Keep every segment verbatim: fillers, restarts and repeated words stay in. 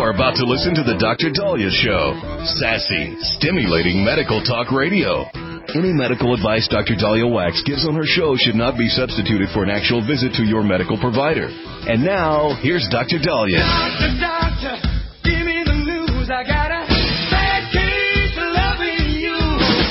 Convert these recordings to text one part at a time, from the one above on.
are about to listen to the Doctor Daliah Show. Sassy, stimulating medical talk radio. Any medical advice Doctor Daliah Wax gives on her show should not be substituted for an actual visit to your medical provider. And now, here's Doctor Daliah. Doctor, doctor, give me the news. I got a bad case of loving you.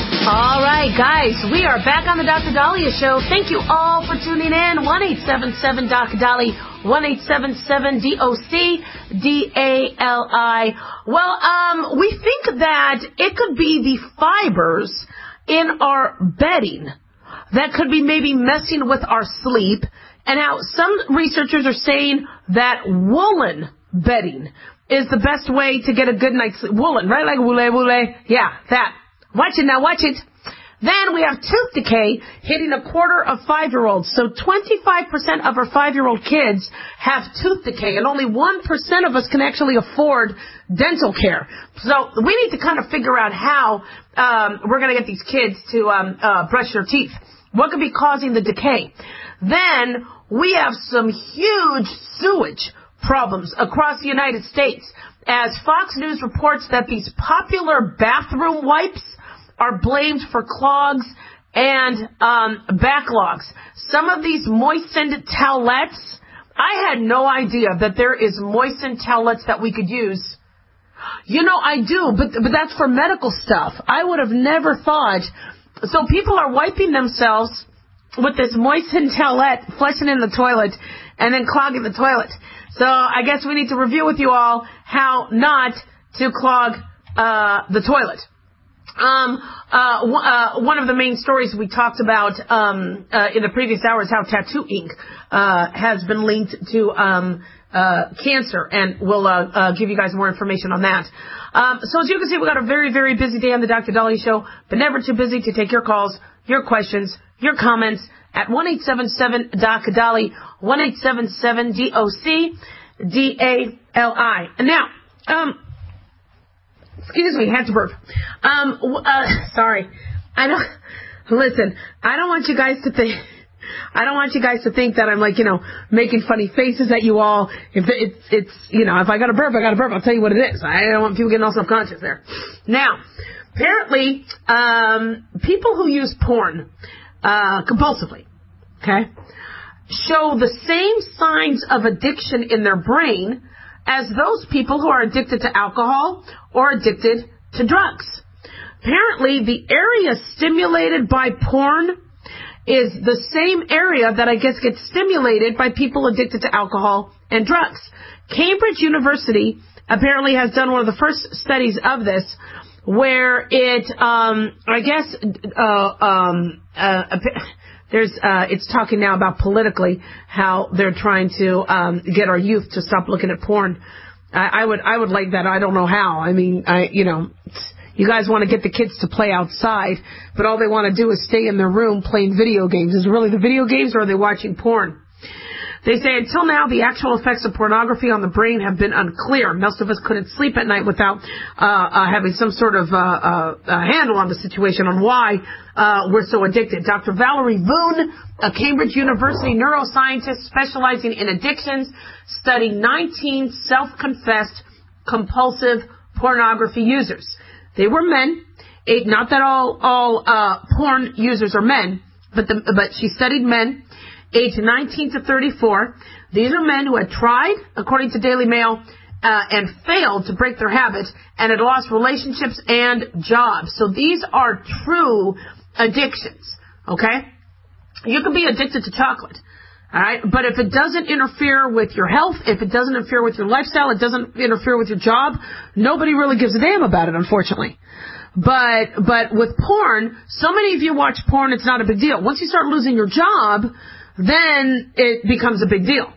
All right, guys, we are back on the Doctor Daliah Show. Thank you all for tuning in. one eight seven seven Doc Dolly, one eight seven seven D O C D A L I. Well, um, we think that it could be the fibers in our bedding that could be maybe messing with our sleep, and how some researchers are saying that woolen bedding is the best way to get a good night's sleep. Woolen, right? Like woole, woole. Yeah, that. Watch it now, watch it. Then we have tooth decay hitting a quarter of five-year-olds. So twenty-five percent of our five-year-old kids have tooth decay, and only one percent of us can actually afford dental care. So we need to kind of figure out how um, we're going to get these kids to um, uh, brush their teeth. What could be causing the decay? Then we have some huge sewage problems across the United States, as Fox News reports that these popular bathroom wipes are blamed for clogs and um, backlogs. Some of these moistened towelettes, I had no idea that there is moistened towelettes that we could use. You know, I do, but but that's for medical stuff. I would have never thought. So people are wiping themselves with this moistened towelette, flushing in the toilet, and then clogging the toilet. So I guess we need to review with you all how not to clog uh, the toilet. Um, uh, w- uh, one of the main stories we talked about um, uh, in the previous hour is how tattoo ink uh, has been linked to um, uh, cancer, and we'll uh, uh, give you guys more information on that. Um, so as you can see, we've got a very, very busy day on the Doctor Daliah Show, but never too busy to take your calls, your questions, your comments at one eight seven seven Doc Dolly, one eight seven seven D O C D A L I. And now, um... excuse me, had to burp. Um, uh, sorry. I don't, listen, I don't want you guys to think, I don't want you guys to think that I'm like, you know, making funny faces at you all. If it's, it's, you know, if I got to burp, I got to burp. I'll tell you what it is. I don't want people getting all self-conscious there. Now, apparently, um, people who use porn, uh, compulsively, okay, show the same signs of addiction in their brain as those people who are addicted to alcohol or addicted to drugs. Apparently, the area stimulated by porn is the same area that I guess gets stimulated by people addicted to alcohol and drugs. Cambridge University apparently has done one of the first studies of this, where it, um, I guess, uh, um, uh, There's, uh, it's talking now about politically how they're trying to, um, get our youth to stop looking at porn. I, I would, I would like that. I don't know how. I mean, I, you know, you guys want to get the kids to play outside, but all they want to do is stay in their room playing video games. Is it really the video games, or are they watching porn? They say until now, the actual effects of pornography on the brain have been unclear. Most of us couldn't sleep at night without uh, uh, having some sort of uh, uh, uh, handle on the situation on why uh, we're so addicted. Doctor Valerie Boone, a Cambridge University neuroscientist specializing in addictions, studied nineteen self-confessed compulsive pornography users. They were men. Eight, not that all all uh, porn users are men, but the, but she studied men. Age nineteen to thirty-four. These are men who had tried, according to Daily Mail, uh, and failed to break their habits and had lost relationships and jobs. So these are true addictions, okay? You can be addicted to chocolate, all right? But if it doesn't interfere with your health, if it doesn't interfere with your lifestyle, it doesn't interfere with your job, nobody really gives a damn about it, unfortunately. But but with porn, so many of you watch porn, it's not a big deal. Once you start losing your job, then it becomes a big deal.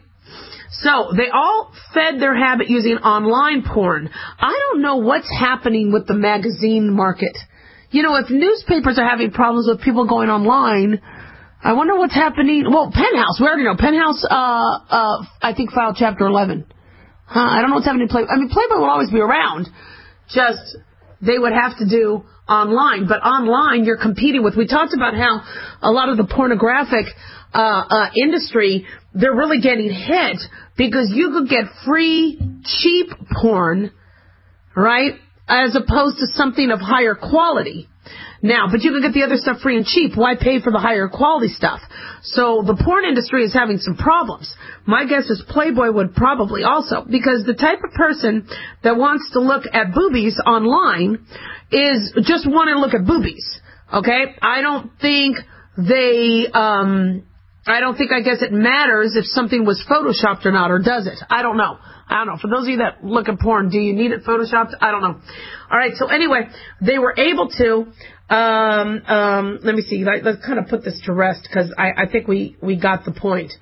So they all fed their habit using online porn. I don't know what's happening with the magazine market. You know, if newspapers are having problems with people going online, I wonder what's happening. Well, Penthouse, we already know. Penthouse, uh, uh, I think, filed Chapter eleven. Huh, I don't know what's happening to Playboy. I mean, Playboy will always be around. Just they would have to do online. But online, you're competing with. We talked about how a lot of the pornographic uh, uh, industry, they're really getting hit because you could get free, cheap porn, right, as opposed to something of higher quality. Now, but you can get the other stuff free and cheap. Why pay for the higher quality stuff? So the porn industry is having some problems. My guess is Playboy would probably also, because the type of person that wants to look at boobies online is just want to look at boobies. Okay? I don't think they, um, I don't think, I guess it matters if something was photoshopped or not, or does it? I don't know. I don't know. For those of you that look at porn, do you need it photoshopped? I don't know. All right. So anyway, they were able to, um, um, let me see. Let's kind of put this to rest because I, I think we, we got the point.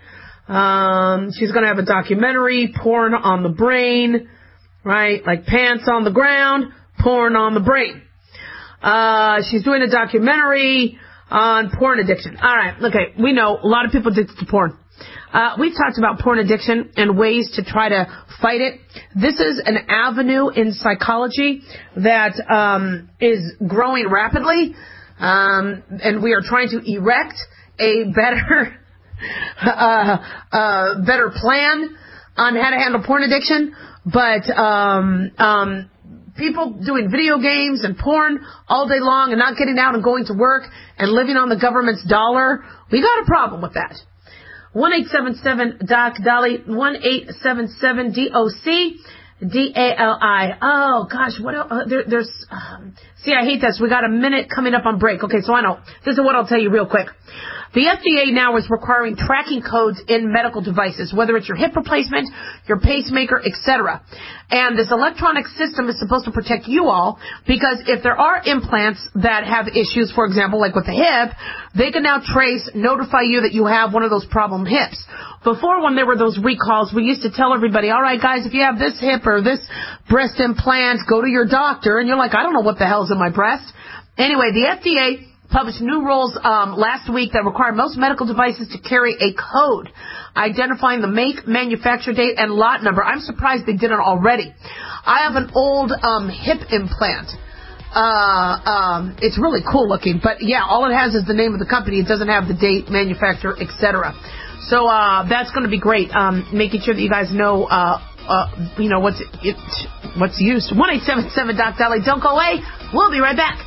Um, she's going to have a documentary, Porn on the Brain, right? Like pants on the ground, porn on the brain. Uh, she's doing a documentary on porn addiction. All right. Okay. We know a lot of people addicted to porn. Uh, we've talked about porn addiction and ways to try to fight it. This is an avenue in psychology that um, is growing rapidly, um, and we are trying to erect a better, uh, uh, better plan on how to handle porn addiction. But um, um, people doing video games and porn all day long and not getting out and going to work and living on the government's dollar, we got a problem with that. one eight seven seven D O C D A L I, one eight seven seven D O C D A L I. Oh, gosh, what else? Uh, there, there's, um, see, I hate this. We got a minute coming up on break. Okay, so I know. This is what I'll tell you real quick. The F D A now is requiring tracking codes in medical devices, whether it's your hip replacement, your pacemaker, et cetera. And this electronic system is supposed to protect you all because if there are implants that have issues, for example, like with the hip, they can now trace, notify you that you have one of those problem hips. Before, when there were those recalls, we used to tell everybody, all right, guys, if you have this hip or this breast implant, go to your doctor. And you're like, I don't know what the hell's in my breast. Anyway, the F D A published new rules um, last week that require most medical devices to carry a code identifying the make, manufacture date, and lot number. I'm surprised they did it already. I have an old um, hip implant. Uh, um, it's really cool looking, but yeah, all it has is the name of the company. It doesn't have the date, manufacturer, et cetera. So uh, that's going to be great. Um, making sure that you guys know, uh, uh, you know, what's it, what's used. one eight seven seven D O C D A L I. Don't go away. We'll be right back.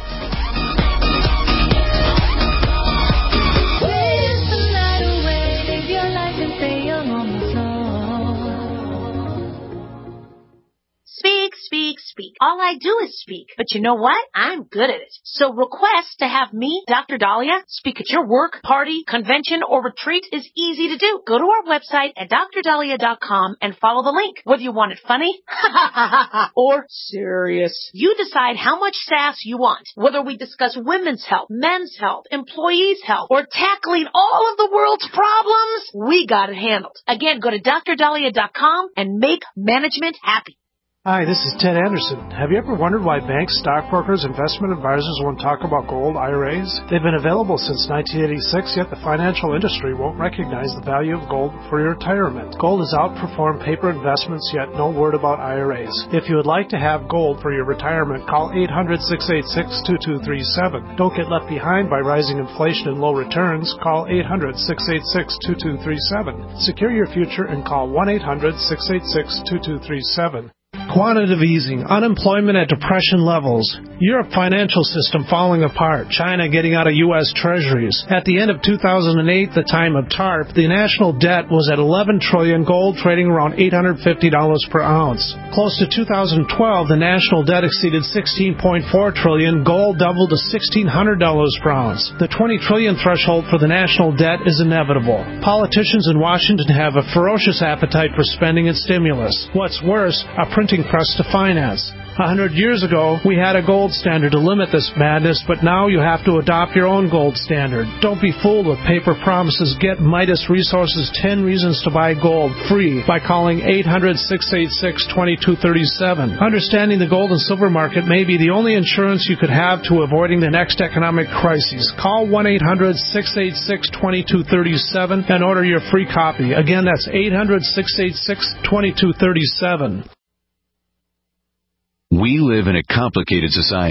Speak, speak, speak. All I do is speak. But you know what? I'm good at it. So request to have me, Doctor Dahlia, speak at your work, party, convention, or retreat is easy to do. Go to our website at dr dahlia dot com and follow the link. Whether you want it funny or serious, you decide how much sass you want. Whether we discuss women's health, men's health, employees' health, or tackling all of the world's problems, we got it handled. Again, go to dr dahlia dot com and make management happy. Hi, this is Ted Anderson. Have you ever wondered why banks, stockbrokers, investment advisors won't talk about gold I R As? They've been available since nineteen eighty-six, yet the financial industry won't recognize the value of gold for your retirement. Gold has outperformed paper investments, yet no word about I R As. If you would like to have gold for your retirement, call eight hundred, six eight six, two two three seven. Don't get left behind by rising inflation and low returns. Call eight hundred, six eight six, two two three seven. Secure your future and call one eight hundred, six eight six, two two three seven. Quantitative easing, unemployment at depression levels, Europe financial system falling apart, China getting out of U S treasuries. At the end of two thousand eight, the time of TARP, the national debt was at eleven trillion dollars, gold trading around eight hundred fifty dollars per ounce. Close to two thousand twelve, the national debt exceeded sixteen point four trillion dollars, gold doubled to sixteen hundred dollars per ounce. The twenty trillion dollars threshold for the national debt is inevitable. Politicians in Washington have a ferocious appetite for spending and stimulus. What's worse, a printing press to finance. A hundred years ago, we had a gold standard to limit this madness, but now you have to adopt your own gold standard. Don't be fooled with paper promises. Get Midas Resources ten Reasons to Buy Gold free by calling eight hundred, six eight six, two two three seven. Understanding the gold and silver market may be the only insurance you could have to avoiding the next economic crisis. Call one eight hundred, six eight six, two two three seven and order your free copy. Again, that's eight hundred, six eight six, two two three seven. We live in a complicated society.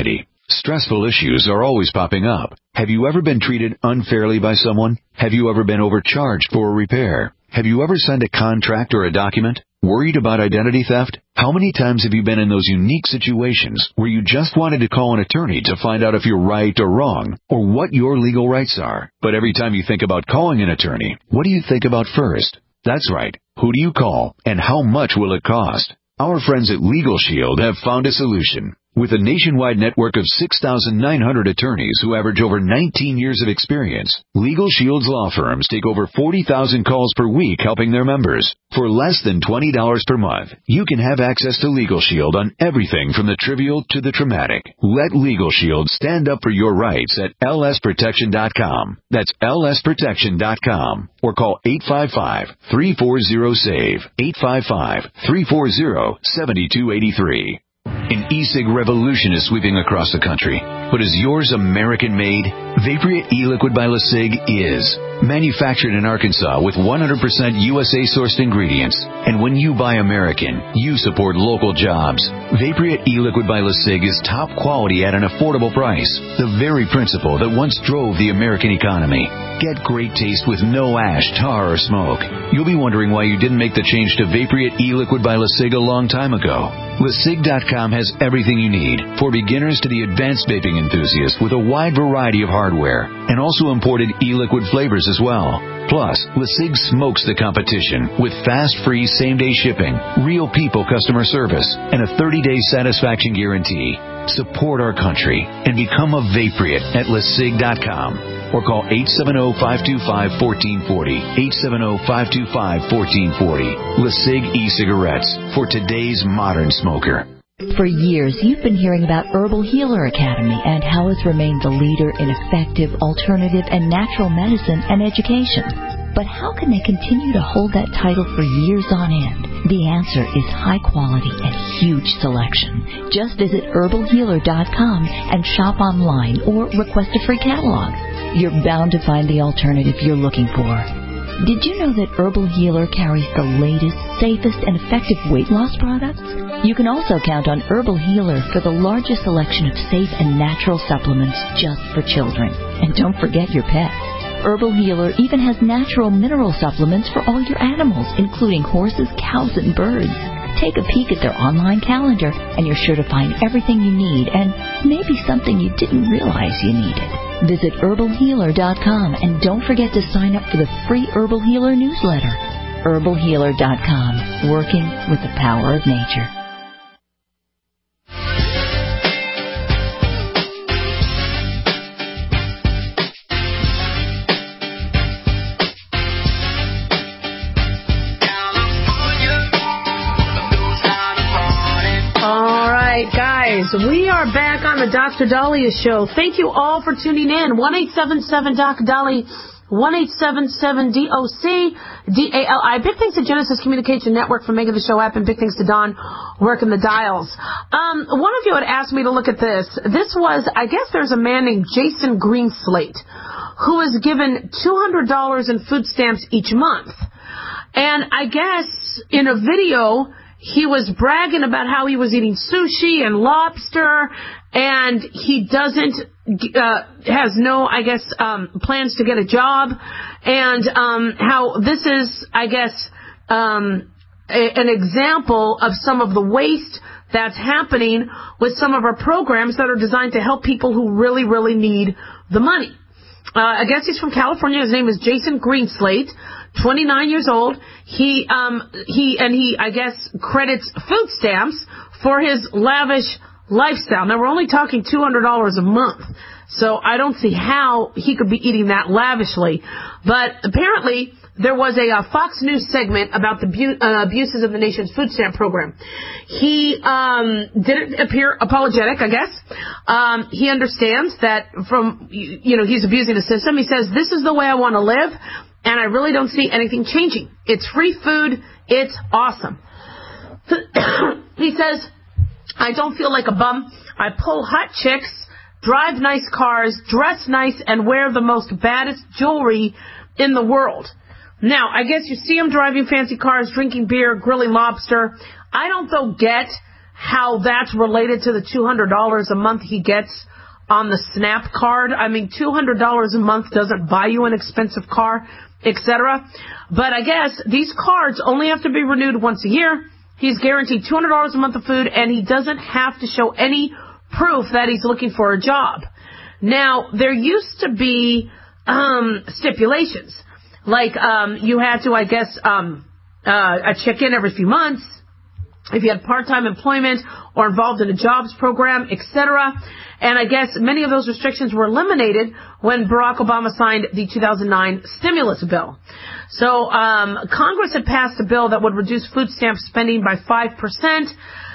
Stressful issues are always popping up. Have you ever been treated unfairly by someone? Have you ever been overcharged for a repair? Have you ever signed a contract or a document? Worried about identity theft? How many times have you been in those unique situations where you just wanted to call an attorney to find out if you're right or wrong, or what your legal rights are? But every time you think about calling an attorney, what do you think about first? That's right. Who do you call, and how much will it cost? Our friends at Legal Shield have found a solution. With a nationwide network of six thousand nine hundred attorneys who average over nineteen years of experience, Legal Shield's law firms take over forty thousand calls per week helping their members. For less than twenty dollars per month, you can have access to Legal Shield on everything from the trivial to the traumatic. Let Legal Shield stand up for your rights at L S protection dot com. That's L S protection dot com. Or call eight five five, three four zero, S A V E, eight five five, three four zero, seven two eight three. An e-cig revolution is sweeping across the country. But is yours American-made? Vaporeat e-liquid by LeSig is. Manufactured in Arkansas with one hundred percent U S A-sourced ingredients. And when you buy American, you support local jobs. Vaporeat e-liquid by LeSig is top quality at an affordable price. The very principle that once drove the American economy. Get great taste with no ash, tar, or smoke. You'll be wondering why you didn't make the change to Vaporeat e-liquid by LeSig a long time ago. LeSig dot com has everything you need, for beginners to the advanced vaping enthusiast, with a wide variety of hardware, and also imported e-liquid flavors as well. Plus, LeSig smokes the competition with fast, free, same-day shipping, real people customer service, and a thirty-day satisfaction guarantee. Support our country and become a Vaporeat at LeSig dot com. Or call eight seven zero, five two five, one four four zero, eight seven zero, five two five, one four four zero. LeSig e-cigarettes for today's modern smoker. For years, you've been hearing about Herbal Healer Academy and how it's remained the leader in effective, alternative, and natural medicine and education. But how can they continue to hold that title for years on end? The answer is high quality and huge selection. Just visit herbal healer dot com and shop online or request a free catalog. You're bound to find the alternative you're looking for. Did you know that Herbal Healer carries the latest, safest, and effective weight loss products? You can also count on Herbal Healer for the largest selection of safe and natural supplements just for children. And don't forget your pets. Herbal Healer even has natural mineral supplements for all your animals, including horses, cows, and birds. Take a peek at their online calendar, and you're sure to find everything you need, and maybe something you didn't realize you needed. Visit herbal healer dot com, and don't forget to sign up for the free Herbal Healer newsletter. herbal healer dot com, working with the power of nature. Guys, we are back on the Doctor Dahlia Show. Thank you all for tuning in. one eight seven seven D O C D A L I, one eight seven seven D O C D A L I. Big thanks to Genesis Communication Network for making the show happen. Big thanks to Don working the dials. Um, one of you had asked me to look at this. This was, I guess there's a man named Jason Greenslate who is given two hundred dollars in food stamps each month. And I guess in a video, he was bragging about how he was eating sushi and lobster, and he doesn't, uh, has no, I guess, um, plans to get a job, and um, how this is, I guess, um, a, an example of some of the waste that's happening with some of our programs that are designed to help people who really, really need the money. Uh, I guess he's from California. His name is Jason Greenslate, twenty-nine years old. He, um, he, and he, I guess, credits food stamps for his lavish lifestyle. Now, we're only talking two hundred dollars a month, so I don't see how he could be eating that lavishly. But apparently, there was a uh, Fox News segment about the bu- uh, abuses of the nation's food stamp program. He um, didn't appear apologetic, I guess. Um, he understands that from, you know, he's abusing the system. He says, this is the way I want to live, and I really don't see anything changing. It's free food. It's awesome. He says, I don't feel like a bum. I pull hot chicks, drive nice cars, dress nice, and wear the most baddest jewelry in the world. Now, I guess you see him driving fancy cars, drinking beer, grilling lobster. I don't, though, get how that's related to the two hundred dollars a month he gets on the SNAP card. I mean, two hundred dollars a month doesn't buy you an expensive car, et cetera. But I guess these cards only have to be renewed once a year. He's guaranteed two hundred dollars a month of food, and he doesn't have to show any proof that he's looking for a job. Now, there used to be um, stipulations. Like, um, you had to, I guess, um, uh, check in every few months if you had part-time employment or involved in a jobs program, et cetera. And I guess many of those restrictions were eliminated when Barack Obama signed the two thousand nine stimulus bill. So um, Congress had passed a bill that would reduce food stamp spending by five percent.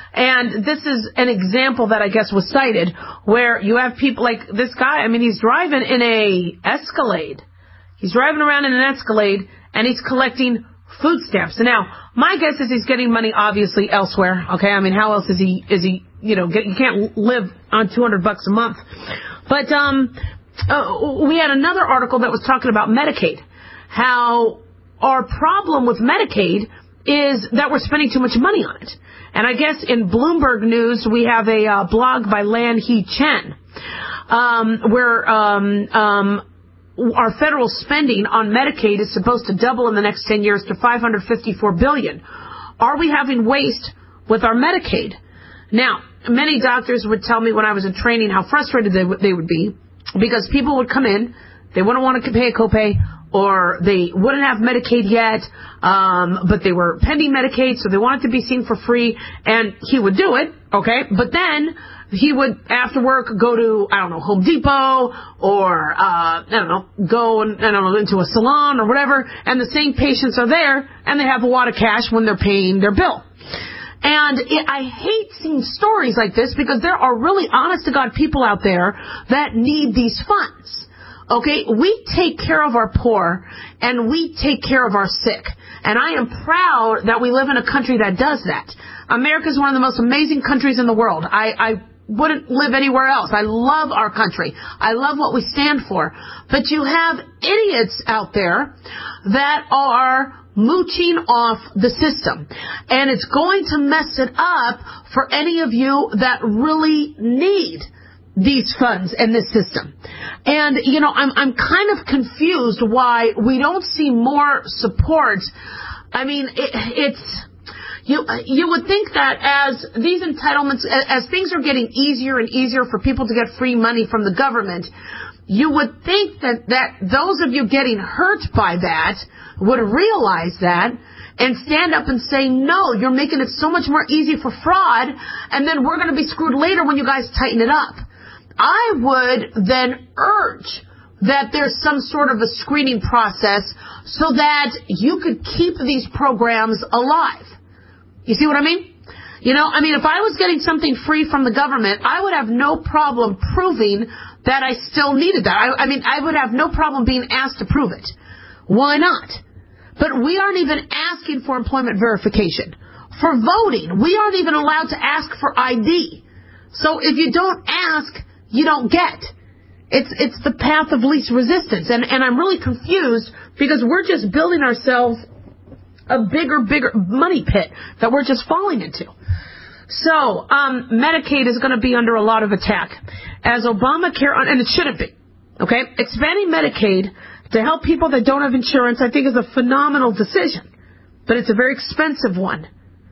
And this is an example that I guess was cited where you have people like this guy. I mean, he's driving in a Escalade. He's driving around in an Escalade, and he's collecting food stamps. And now, my guess is he's getting money obviously elsewhere. Okay, I mean, how else is he? Is he? You know, get, you can't live on two hundred bucks a month. But um, uh, we had another article that was talking about Medicaid. How our problem with Medicaid is that we're spending too much money on it. And I guess in Bloomberg News we have a uh, blog by Lan He Chen, um, where um, um, our federal spending on Medicaid is supposed to double in the next ten years to five hundred fifty-four billion dollars. Are we having waste with our Medicaid? Now, many doctors would tell me when I was in training how frustrated they, w- they would be because people would come in, they wouldn't want to pay a copay, or they wouldn't have Medicaid yet, um, but they were pending Medicaid, so they wanted to be seen for free, and he would do it, okay? But then he would, after work, go to, I don't know, Home Depot, or, uh, I don't know, go, and, I don't know, into a salon or whatever, and the same patients are there, and they have a lot of cash when they're paying their bill. And it, I hate seeing stories like this because there are really honest-to-God people out there that need these funds. Okay, we take care of our poor and we take care of our sick. And I am proud that we live in a country that does that. America is one of the most amazing countries in the world. I, I wouldn't live anywhere else. I love our country. I love what we stand for. But you have idiots out there that are mooching off the system. And it's going to mess it up for any of you that really need these funds and this system. And, you know, I'm I'm kind of confused why we don't see more support. I mean, it, it's, you you would think that as these entitlements, as things are getting easier and easier for people to get free money from the government, you would think that, that those of you getting hurt by that would realize that and stand up and say, no, you're making it so much more easy for fraud, and then we're going to be screwed later when you guys tighten it up. I would then urge that there's some sort of a screening process so that you could keep these programs alive. You see what I mean? You know, I mean, if I was getting something free from the government, I would have no problem proving that I still needed that. I, I mean, I would have no problem being asked to prove it. Why not? But we aren't even asking for employment verification. For voting, we aren't even allowed to ask for I D. So if you don't ask, you don't get. It's it's the path of least resistance. And, and I'm really confused because we're just building ourselves a bigger, bigger money pit that we're just falling into. So um, Medicaid is going to be under a lot of attack. As Obamacare, and it shouldn't be, okay? Expanding Medicaid to help people that don't have insurance, I think, is a phenomenal decision. But it's a very expensive one.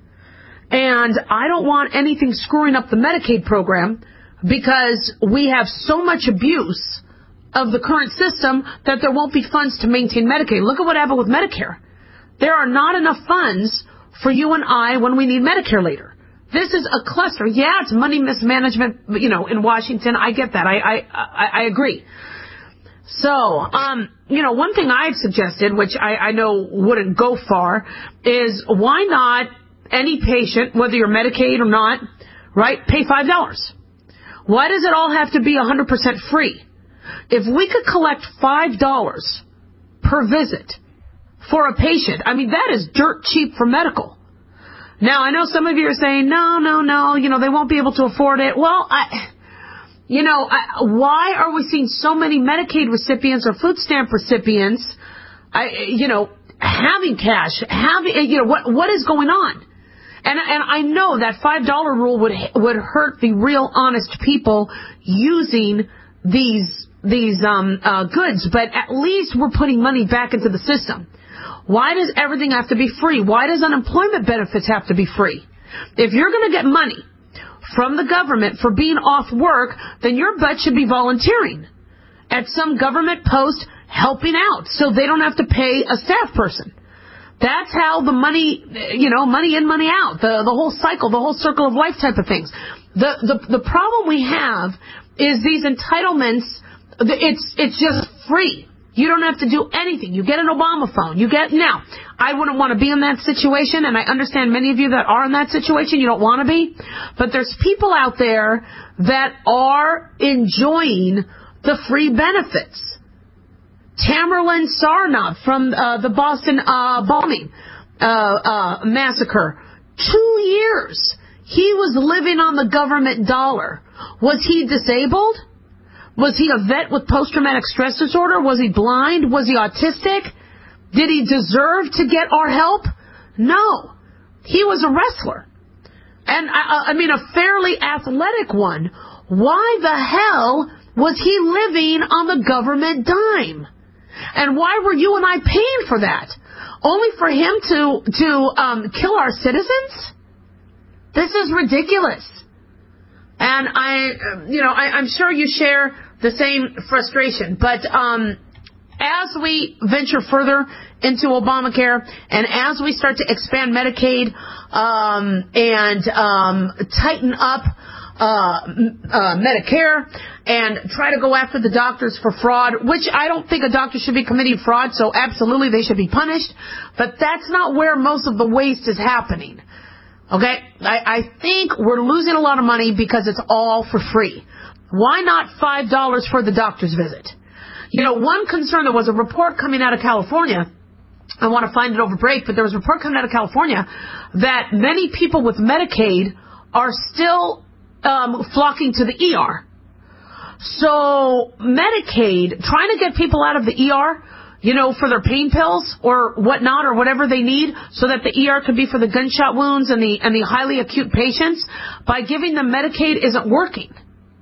And I don't want anything screwing up the Medicaid program because we have so much abuse of the current system that there won't be funds to maintain Medicaid. Look at what happened with Medicare. There are not enough funds for you and I when we need Medicare later. This is a cluster. Yeah, it's money mismanagement, you know, in Washington. I get that. I I, I, I agree. So, um, you know, one thing I've suggested, which I, I know wouldn't go far, is why not any patient, whether you're Medicaid or not, right, pay five dollars. Why does it all have to be one hundred percent free? If we could collect five dollars per visit for a patient, I mean, that is dirt cheap for medical. Now, I know some of you are saying, no, no, no, you know, they won't be able to afford it. Well, I, you know, I, why are we seeing so many Medicaid recipients or food stamp recipients, I, you know, having cash, having, you know, what what is going on? And, and I know that five dollar rule would would hurt the real honest people using these these um, uh, goods, but at least we're putting money back into the system. Why does everything have to be free? Why does unemployment benefits have to be free? If you're going to get money from the government for being off work, then your butt should be volunteering at some government post helping out so they don't have to pay a staff person. That's how the money, you know, money in, money out, the, the whole cycle, the whole circle of life type of things. The, the, the problem we have is these entitlements, it's, it's just free. You don't have to do anything. You get an Obama phone. You get, now, I wouldn't want to be in that situation, and I understand many of you that are in that situation, you don't want to be, but there's people out there that are enjoying the free benefits. Tamerlan Sarnoff from uh, the Boston uh, bombing uh, uh, massacre, two years he was living on the government dollar. Was he disabled? Was he a vet with post-traumatic stress disorder? Was he blind? Was he autistic? Did he deserve to get our help? No. He was a wrestler. And, I, I mean, a fairly athletic one. Why the hell was he living on the government dime? And why were you and I paying for that? Only for him to, to um, kill our citizens? This is ridiculous. And I, you know, I, I'm sure you share the same frustration. But um, as we venture further into Obamacare and as we start to expand Medicaid um, and um, tighten up uh, uh, Medicare and try to go after the doctors for fraud, which I don't think a doctor should be committing fraud, so absolutely they should be punished. But that's not where most of the waste is happening. Okay, I, I think we're losing a lot of money because it's all for free. Why not five dollars for the doctor's visit? You know, one concern, there was a report coming out of California. I want to find it over break, but there was a report coming out of California that many people with Medicaid are still um, flocking to the E R. So Medicaid, trying to get people out of the E R, you know, for their pain pills or whatnot or whatever they need so that the E R could be for the gunshot wounds and the and the highly acute patients, by giving them Medicaid isn't working.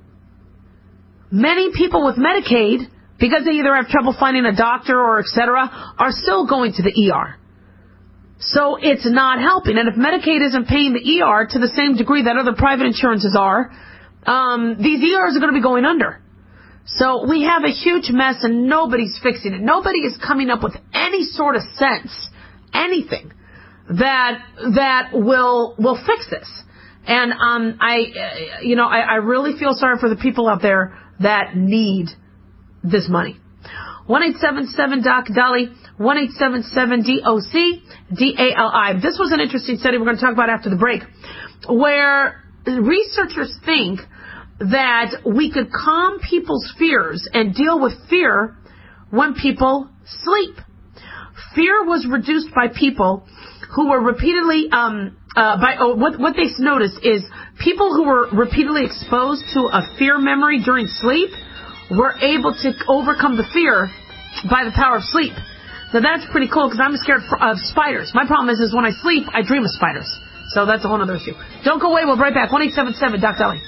Many people with Medicaid, because they either have trouble finding a doctor or et cetera, are still going to the E R. So it's not helping. And if Medicaid isn't paying the E R to the same degree that other private insurances are, um, these E Rs are going to be going under. So we have a huge mess and nobody's fixing it. Nobody is coming up with any sort of sense, anything that that will will fix this. And um, I, you know, I, I really feel sorry for the people out there that need this money. one eight seven seven doc Dolly, one eight seven seven D O C D A L I. This was an interesting study we're going to talk about after the break, where researchers think that we could calm people's fears and deal with fear when people sleep. Fear was reduced by people who were repeatedly, um, uh, by oh, what, what they noticed is people who were repeatedly exposed to a fear memory during sleep were able to overcome the fear by the power of sleep. So that's pretty cool because I'm scared of spiders. My problem is, is when I sleep, I dream of spiders. So that's a whole other issue. Don't go away. We'll be right back. one eight seven seven doc Dolly.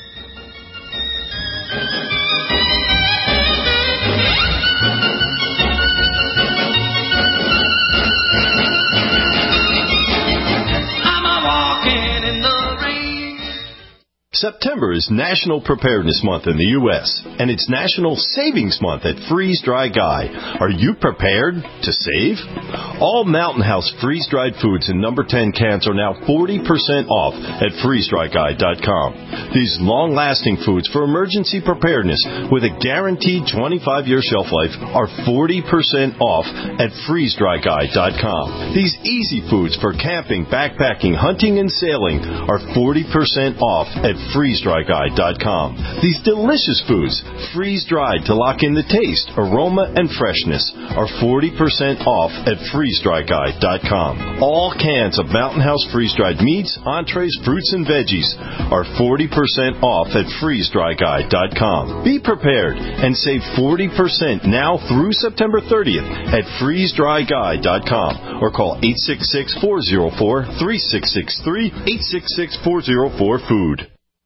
September is National Preparedness Month in the U S, and it's National Savings Month at Freeze Dry Guy. Are you prepared to save? All Mountain House freeze-dried foods in number ten cans are now forty percent off at freeze dry guy dot com. These long-lasting foods for emergency preparedness with a guaranteed twenty-five year shelf life are forty percent off at freeze dry guy dot com. These easy foods for camping, backpacking, hunting, and sailing are forty percent off at freeze dry guy dot com. These delicious foods, freeze-dried to lock in the taste, aroma, and freshness, are forty percent off at freeze freeze dry guy dot com. All cans of Mountain House freeze-dried meats, entrees, fruits, and veggies are forty percent off at freeze dry guy dot com. Be prepared and save forty percent now through September thirtieth at freeze dry guy dot com or call eight six six, four zero four, three six six three, eight six six, four zero four, food.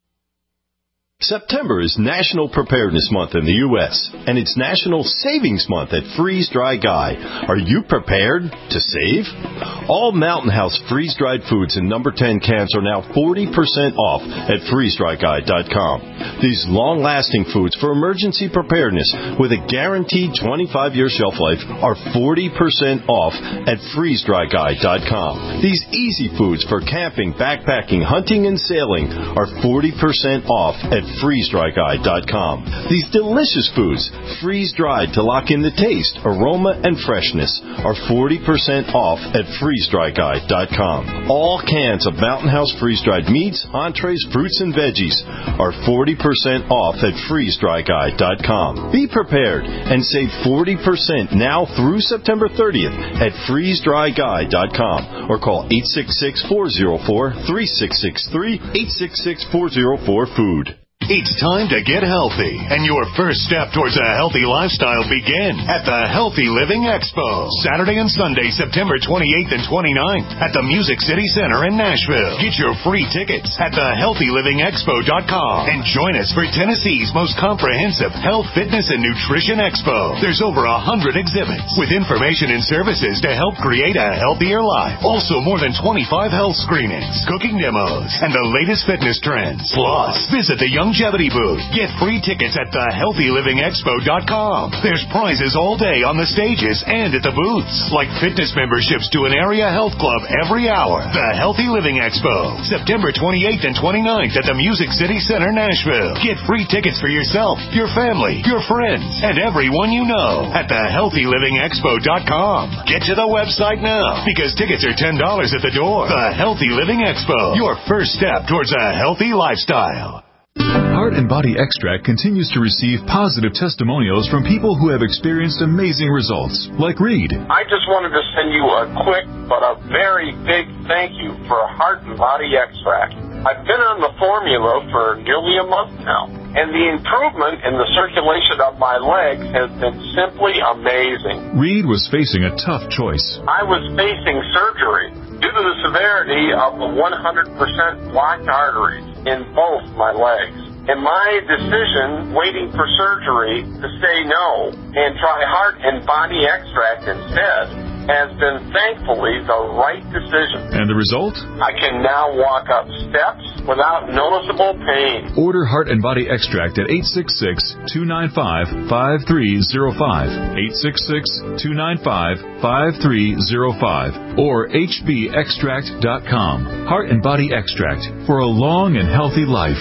September is National Preparedness Month in the U S, and it's National Savings Month at Freeze Dry Guy. Are you prepared to save? All Mountain House freeze-dried foods in number ten cans are now forty percent off at freeze dry guy dot com. These long-lasting foods for emergency preparedness with a guaranteed twenty-five year shelf life are forty percent off at freeze dry guy dot com. These easy foods for camping, backpacking, hunting, and sailing are forty percent off at freeze dry guy dot com. These delicious foods, freeze-dried to lock in the taste, aroma, and freshness, are forty percent off at freeze dry guy dot com. All cans of Mountain House freeze-dried meats, entrees, fruits, and veggies are forty percent off at freeze dry guy dot com. Be prepared and save forty percent now through September thirtieth at freeze dry guy dot com or call eight six six, four zero four, three six six three, eight six six, four zero four, food. It's time to get healthy, and your first step towards a healthy lifestyle begin at the Healthy Living Expo, Saturday and Sunday, September twenty-eighth and twenty-ninth at the Music City Center in Nashville. Get your free tickets at the healthy living expo dot com and join us for Tennessee's most comprehensive health, fitness, and nutrition expo. There's over a hundred exhibits with information and services to help create a healthier life. Also, more than twenty-five health screenings, cooking demos, and the latest fitness trends. Plus, visit the Young Longevity booth. Get free tickets at the healthy living expo dot com. There's prizes all day on the stages and at the booths, like fitness memberships to an area health club every hour. The Healthy Living Expo, September twenty-eighth and twenty-ninth at the Music City Center, Nashville. Get free tickets for yourself, your family, your friends, and everyone you know at the healthy living expo dot com. Get to the website now because tickets are ten dollars at the door. The Healthy Living Expo, your first step towards a healthy lifestyle. Heart and Body Extract continues to receive positive testimonials from people who have experienced amazing results, like Reed. I just wanted to send you a quick but a very big thank you for Heart and Body Extract. I've been on the formula for nearly a month now, and the improvement in the circulation of my legs has been simply amazing. Reed was facing a tough choice. I was facing surgery due to the severity of the one hundred percent blocked arteries in both my legs. And my decision, waiting for surgery, to say no and try Heart and Body Extract instead, has been thankfully the right decision. And the result? I can now walk up steps without noticeable pain. Order Heart and Body Extract at eight six six, two nine five, five three zero five, eight six six, two nine five, five three zero five, or h b extract dot com. Heart and Body Extract for a long and healthy life.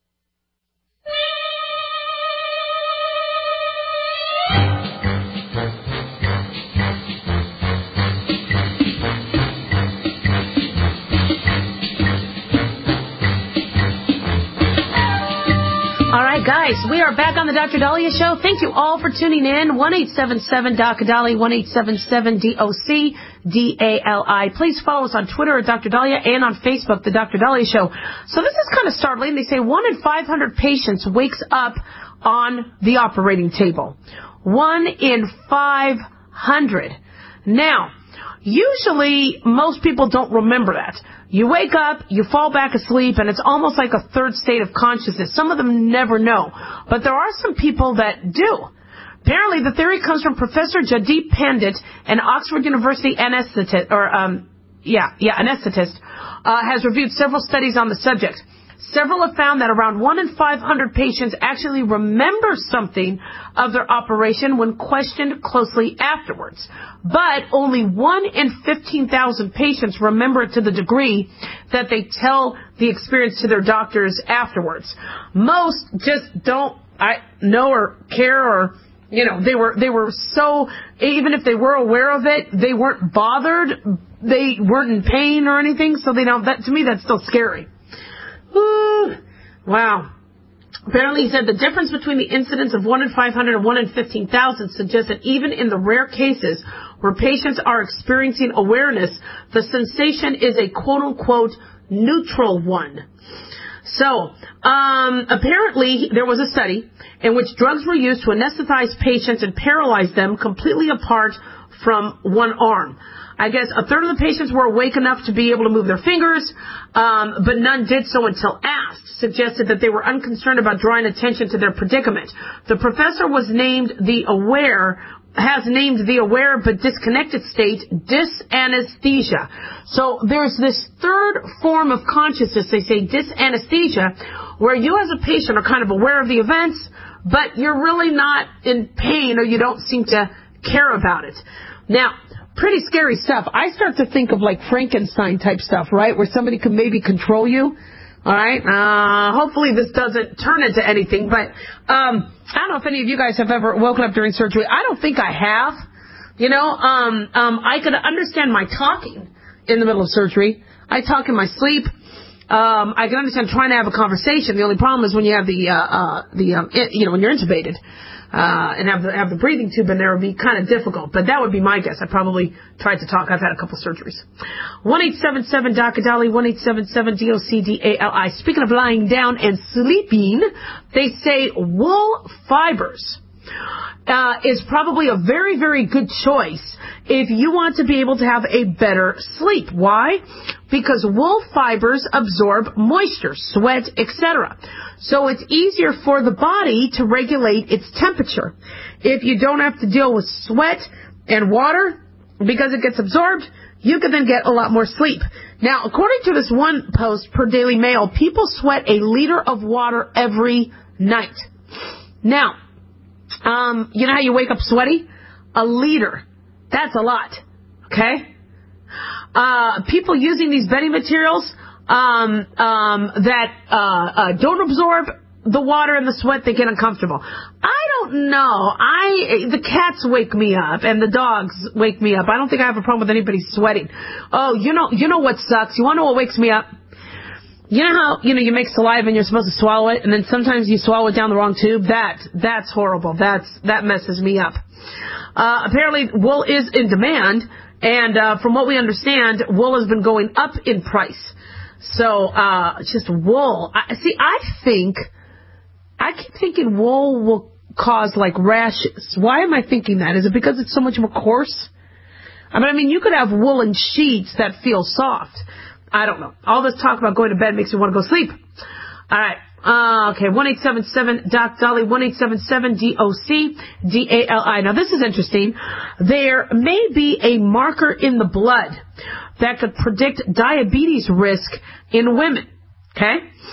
Guys, we are back on the Doctor Dahlia Show. Thank you all for tuning in. one eight seven seven D O C Dali, one eight seven seven D O C D A L I. Please follow us on Twitter at Doctor Dahlia and on Facebook, The Doctor Dahlia Show. So this is kind of startling. They say one in five hundred patients wakes up on the operating table. One in five hundred. Now, usually most people don't remember that. You wake up, you fall back asleep, and it's almost like a third state of consciousness. Some of them never know, but there are some people that do. Apparently, the theory comes from Professor Jaideep Pandit, an Oxford University anesthetist, or um, yeah, yeah, anesthetist, uh, has reviewed several studies on the subject. Several have found that around one in five hundred patients actually remember something of their operation when questioned closely afterwards. But only one in fifteen thousand patients remember it to the degree that they tell the experience to their doctors afterwards. Most just don't I know or care, or, you know, they were, they were so, even if they were aware of it, they weren't bothered, they weren't in pain or anything, so they don't, that, to me, that's still scary. Ooh, wow. Apparently, he said the difference between the incidence of one in five hundred and one in fifteen thousand suggests that even in the rare cases where patients are experiencing awareness, the sensation is a quote-unquote neutral one. So, um, apparently, there was a study in which drugs were used to anesthetize patients and paralyze them completely apart from one arm. I guess a third of the patients were awake enough to be able to move their fingers, um, but none did so until asked, suggested that they were unconcerned about drawing attention to their predicament. The professor was named the aware, has named the aware but disconnected state dysanesthesia. So there's this third form of consciousness, they say dysanesthesia, where you as a patient are kind of aware of the events, but you're really not in pain or you don't seem to care about it. Now, pretty scary stuff. I start to think of like Frankenstein type stuff, right? Where somebody could maybe control you. All right. Uh, hopefully this doesn't turn into anything, but, um, I don't know if any of you guys have ever woken up during surgery. I don't think I have. You know, um, um, I could understand my talking in the middle of surgery. I talk in my sleep. Um, I can understand trying to have a conversation. The only problem is when you have the, uh, uh, the, um, it, you know, when you're intubated. Uh, and have the, have the breathing tube in there would be kind of difficult. But that would be my guess. I probably tried to talk. I've had a couple surgeries. one eight seven seven D O C A D A L I, one eight seven seven D O C D A L I. Speaking of lying down and sleeping, they say wool fibers uh, is probably a very, very good choice if you want to be able to have a better sleep. Why? Because wool fibers absorb moisture, sweat, et cetera. So it's easier for the body to regulate its temperature. If you don't have to deal with sweat and water because it gets absorbed, you can then get a lot more sleep. Now, according to this one post per Daily Mail, people sweat a liter of water every night. Now, um, you know how you wake up sweaty? A liter. That's a lot. Okay? Uh, people using these bedding materials um, um, that uh, uh, don't absorb the water and the sweat, they get uncomfortable. I don't know. I the cats wake me up and the dogs wake me up. I don't think I have a problem with anybody sweating. Oh, you know, you know what sucks? You want to know what wakes me up? You know how, you know, you make saliva and you're supposed to swallow it, and then sometimes you swallow it down the wrong tube? That, that's horrible. That's, that messes me up. Uh, apparently wool is in demand, and, uh, from what we understand, wool has been going up in price. So, uh, just wool. I, see, I think, I keep thinking wool will cause, like, rashes. Why am I thinking that? Is it because it's so much more coarse? I mean, I mean, you could have woolen sheets that feel soft. I don't know. All this talk about going to bed makes me want to go sleep. All right. Uh, okay. one eight seven seven D O C A D A L I, one eight seven seven D O C D A L I. Now, this is interesting. There may be a marker in the blood that could predict diabetes risk in women. Okay?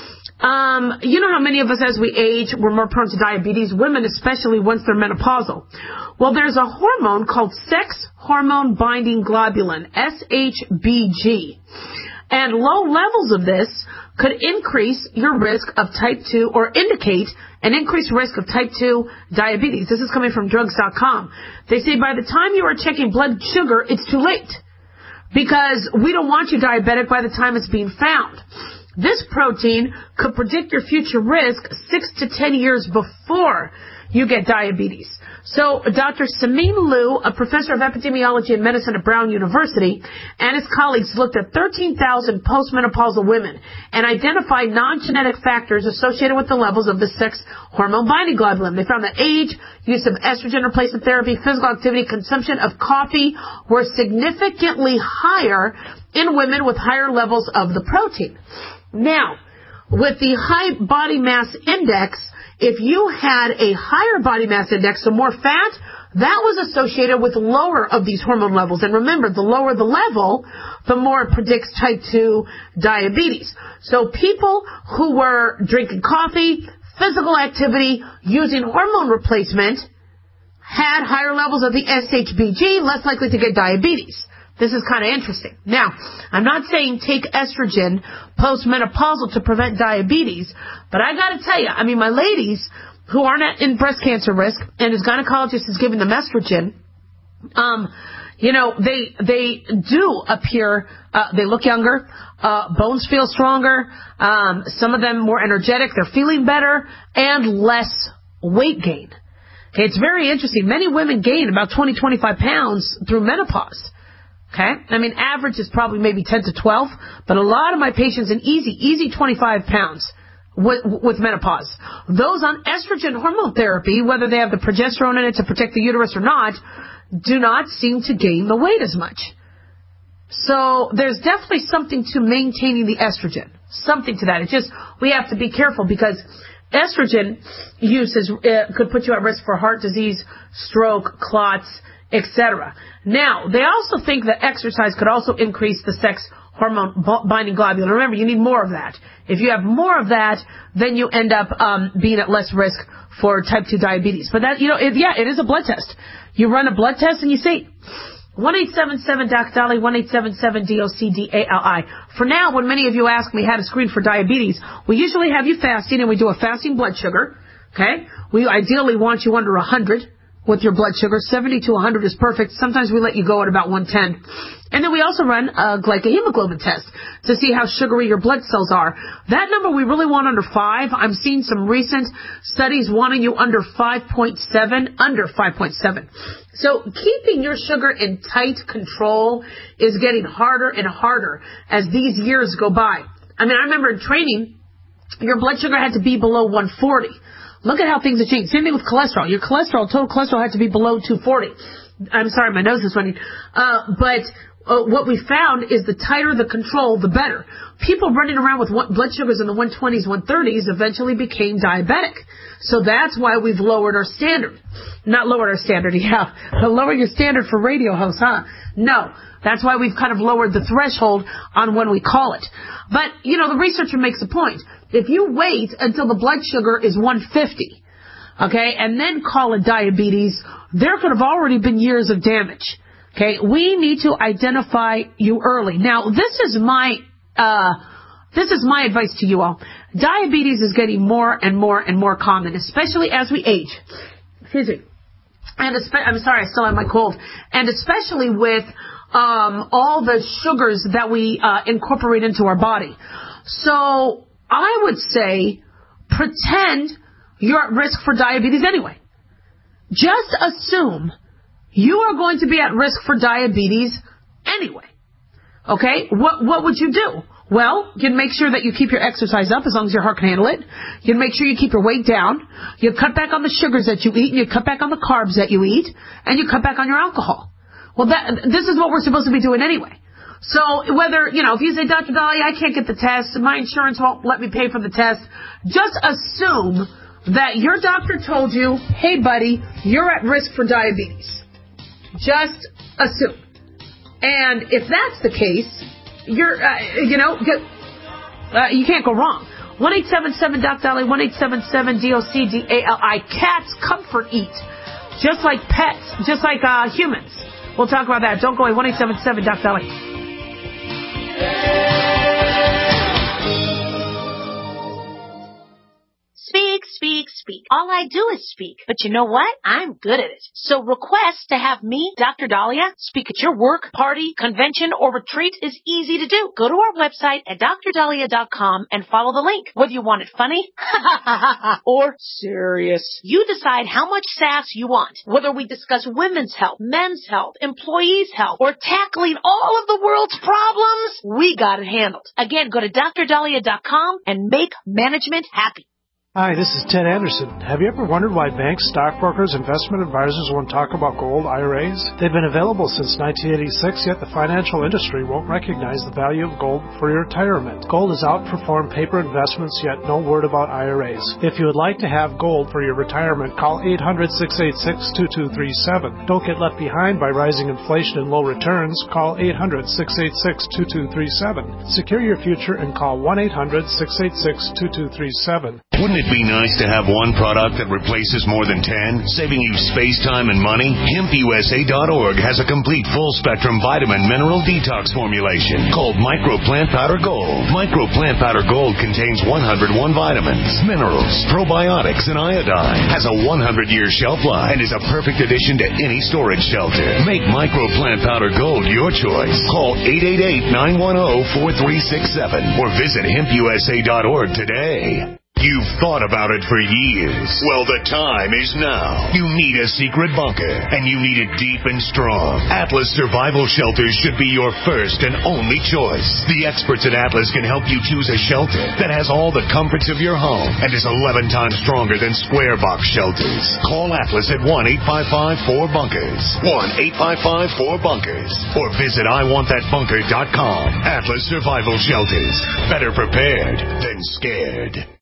Um, you know how many of us, as we age, we're more prone to diabetes, women especially once they're menopausal. Well, there's a hormone called sex hormone binding globulin, S H B G. And low levels of this could increase your risk of type two or indicate an increased risk of type two diabetes. This is coming from drugs dot com. They say by the time you are checking blood sugar, it's too late, because we don't want you diabetic by the time it's being found. This protein could predict your future risk six to ten years before you get diabetes. So Doctor Samin Liu, a professor of epidemiology and medicine at Brown University, and his colleagues looked at thirteen thousand postmenopausal women and identified non-genetic factors associated with the levels of the sex hormone binding globulin. They found that age, use of estrogen replacement therapy, physical activity, consumption of coffee were significantly higher in women with higher levels of the protein. Now, with the high body mass index, if you had a higher body mass index, so more fat, that was associated with lower of these hormone levels. And remember, the lower the level, the more it predicts type two diabetes. So people who were drinking coffee, physical activity, using hormone replacement, had higher levels of the S H B G, less likely to get diabetes. This is kind of interesting. Now, I'm not saying take estrogen postmenopausal to prevent diabetes, but I got to tell you, I mean, my ladies who aren't in breast cancer risk and his gynecologist is giving them estrogen, um, You know, they they do appear, uh, they look younger, uh, bones feel stronger, um, some of them more energetic, they're feeling better, and less weight gain. Okay, it's very interesting. Many women gain about twenty, twenty-five pounds through menopause. Okay, I mean, average is probably maybe ten to twelve, but a lot of my patients in easy, easy twenty-five pounds with, with menopause. Those on estrogen hormone therapy, whether they have the progesterone in it to protect the uterus or not, do not seem to gain the weight as much. So there's definitely something to maintaining the estrogen, something to that. It's just we have to be careful because estrogen use is, uh, could put you at risk for heart disease, stroke, clots, et cetera. Now, they also think that exercise could also increase the sex hormone binding globulin. Remember, you need more of that. If you have more of that, then you end up um, being at less risk for type two diabetes. But that, you know, it, yeah, it is a blood test. You run a blood test and you see one eight seven seven D O C D A L I, one eight seven seven D O C D A L I. For now, when many of you ask me how to screen for diabetes, we usually have you fasting and we do a fasting blood sugar. Okay? We ideally want you under one hundred with your blood sugar. seventy to one hundred is perfect. Sometimes we let you go at about one ten. And then we also run a glycohemoglobin test to see how sugary your blood cells are. That number we really want under five. I'm seeing some recent studies wanting you under five point seven, under five point seven. So keeping your sugar in tight control is getting harder and harder as these years go by. I mean, I remember in training, your blood sugar had to be below one forty. Look at how things have changed. Same thing with cholesterol. Your cholesterol, total cholesterol had to be below two forty. I'm sorry, my nose is running. Uh, but uh, what we found is the tighter the control, the better. People running around with one, blood sugars in the one twenties, one thirties eventually became diabetic. So that's why we've lowered our standard. Not lowered our standard, yeah. Lower your standard for radio hosts, huh? No. That's why we've kind of lowered the threshold on when we call it. But, you know, the researcher makes a point. If you wait until the blood sugar is one fifty, okay, and then call it diabetes, there could have already been years of damage. Okay, we need to identify you early. Now, this is my, uh, this is my advice to you all. Diabetes is getting more and more and more common, especially as we age. Excuse me. And espe- I'm sorry, I still have my cold. And especially with um, all the sugars that we uh, incorporate into our body. So I would say pretend you're at risk for diabetes anyway. Just assume you are going to be at risk for diabetes anyway. Okay? What what would you do? Well, you'd make sure that you keep your exercise up as long as your heart can handle it. You'd make sure you keep your weight down. You'd cut back on the sugars that you eat, and you cut back on the carbs that you eat, and you cut back on your alcohol. Well, that this is what we're supposed to be doing anyway. So whether, you know, if you say, Doctor Dolly, I can't get the test, my insurance won't let me pay for the test, just assume that your doctor told you, hey, buddy, you're at risk for diabetes. Just assume. And if that's the case, you're, uh, you know, uh, you can't go wrong. one eight seven seven D O C D A L I, one eight seven seven D O C D A L I. Cats comfort eat, just like pets, just like uh, humans. We'll talk about that. Don't go away. one eight seven seven D O C D A L I. Speak, speak, speak. All I do is speak. But you know what? I'm good at it. So request to have me, Doctor Dahlia, speak at your work, party, convention, or retreat is easy to do. Go to our website at D R dahlia dot com and follow the link. Whether you want it funny or serious, you decide how much sass you want. Whether we discuss women's health, men's health, employees' health, or tackling all of the world's problems, we got it handled. Again, go to D R dahlia dot com and make management happy. Hi, this is Ted Anderson. Have you ever wondered why banks, stockbrokers, investment advisors won't talk about gold I R As? They've been available since nineteen eighty-six, yet the financial industry won't recognize the value of gold for your retirement. Gold has outperformed paper investments, yet no word about I R As. If you would like to have gold for your retirement, call eight hundred, six eight six, two two three seven. Don't get left behind by rising inflation and low returns. Call eight hundred, six eight six, two two three seven. Secure your future and call one eight hundred, six eight six, two two three seven. Wouldn't it it be nice to have one product that replaces more than ten, saving you space, time, and money? Hemp U S A dot org has a complete full-spectrum vitamin mineral detox formulation called Micro Plant Powder Gold. Micro Plant Powder Gold contains one hundred one vitamins, minerals, probiotics, and iodine. Has a one hundred year shelf life and is a perfect addition to any storage shelter. Make Micro Plant Powder Gold your choice. Call eight eight eight, nine one zero, four three six seven or visit hemp U S A dot org today. You've thought about it for years. Well, the time is now. You need a secret bunker, and you need it deep and strong. Atlas Survival Shelters should be your first and only choice. The experts at Atlas can help you choose a shelter that has all the comforts of your home and is eleven times stronger than square box shelters. Call Atlas at one eight five five, four bunkers. one eight five five, four bunkers. Or visit I want that bunker dot com. Atlas Survival Shelters. Better prepared than scared.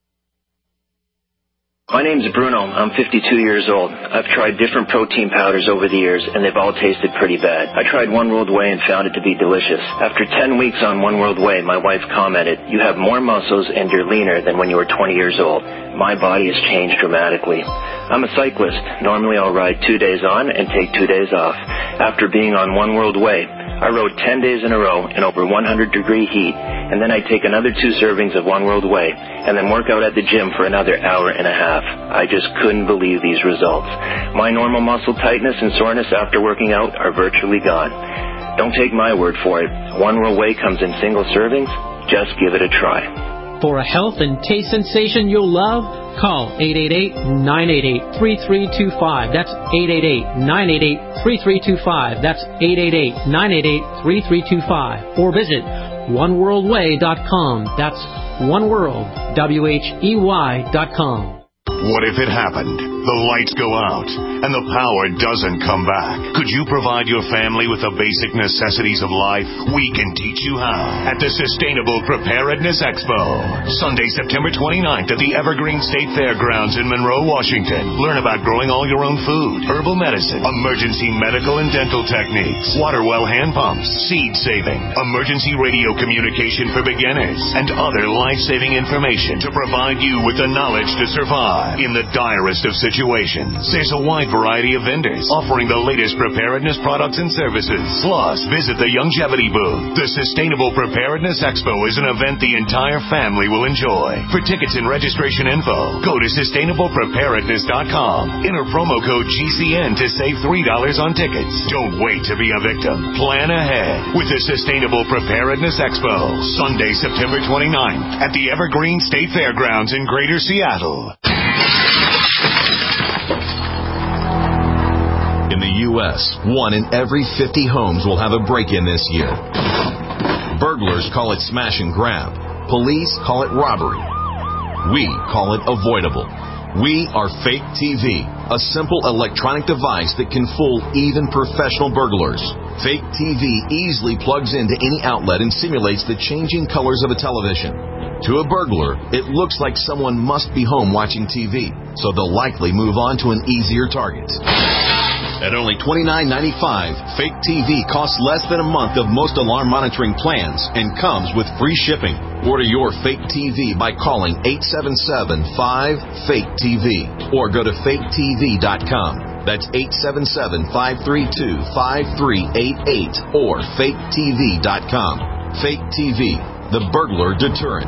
My name's Bruno. I'm fifty-two years old. I've tried different protein powders over the years, and they've all tasted pretty bad. I tried One World Whey and found it to be delicious. After ten weeks on One World Whey, my wife commented, "You have more muscles and you're leaner than when you were twenty years old." My body has changed dramatically. I'm a cyclist. Normally I'll ride two days on and take two days off. After being on One World Whey, I rode ten days in a row in over one hundred degree heat, and then I take another two servings of One World Whey, and then work out at the gym for another hour and a half. I just couldn't believe these results. My normal muscle tightness and soreness after working out are virtually gone. Don't take my word for it. One World Whey comes in single servings. Just give it a try. For a health and taste sensation you'll love, call eight eight eight, nine eight eight, three three two five. That's eight eight eight, nine eight eight, three three two five. That's eight eight eight, nine eight eight, three three two five. Or visit one world way dot com. That's oneworld, W H E Y dot com. What if it happened? The lights go out and the power doesn't come back. Could you provide your family with the basic necessities of life? We can teach you how at the Sustainable Preparedness Expo. Sunday, September twenty-ninth at the Evergreen State Fairgrounds in Monroe, Washington. Learn about growing all your own food, herbal medicine, emergency medical and dental techniques, water well hand pumps, seed saving, emergency radio communication for beginners, and other life-saving information to provide you with the knowledge to survive in the direst of situations. There's a wide variety of vendors offering the latest preparedness products and services. Plus, visit the Longevity booth. The Sustainable Preparedness Expo is an event the entire family will enjoy. For tickets and registration info, go to sustainable preparedness dot com. Enter promo code G C N to save three dollars on tickets. Don't wait to be a victim. Plan ahead with the Sustainable Preparedness Expo. Sunday, September twenty-ninth at the Evergreen State Fairgrounds in Greater Seattle. In the U S, one in every fifty homes will have a break-in this year. Burglars call it smash and grab. Police call it robbery. We call it avoidable. We are Fake T V, a simple electronic device that can fool even professional burglars. Fake T V easily plugs into any outlet and simulates the changing colors of a television. To a burglar, it looks like someone must be home watching T V, so they'll likely move on to an easier target. At only twenty-nine ninety-five, Fake T V costs less than a month of most alarm monitoring plans and comes with free shipping. Order your Fake T V by calling eight seven seven, five, fake T V or go to fake T V dot com. That's eight seven seven, five three two, five three eight eight or fake T V dot com. Fake T V, the burglar deterrent.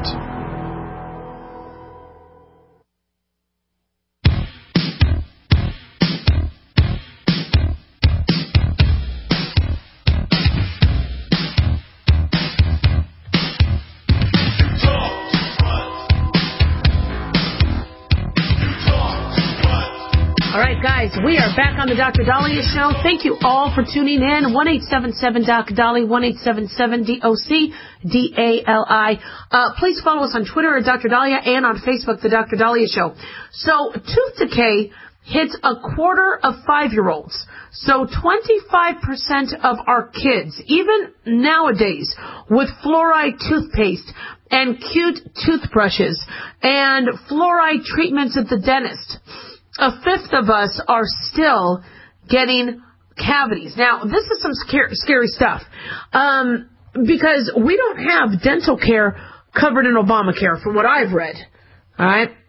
We are back on the Doctor Dahlia Show. Thank you all for tuning in. one eight seven seven D O C D A L I, one eight seven seven D O C D A L I. Uh, please follow us on Twitter at Doctor Dahlia and on Facebook, The Doctor Dahlia Show. So, tooth decay hits a quarter of five-year-olds. So, twenty-five percent of our kids, even nowadays, with fluoride toothpaste and cute toothbrushes and fluoride treatments at the dentist, a fifth of us are still getting cavities. Now, this is some scary, scary stuff, um, because we don't have dental care covered in Obamacare, from what I've read. All right,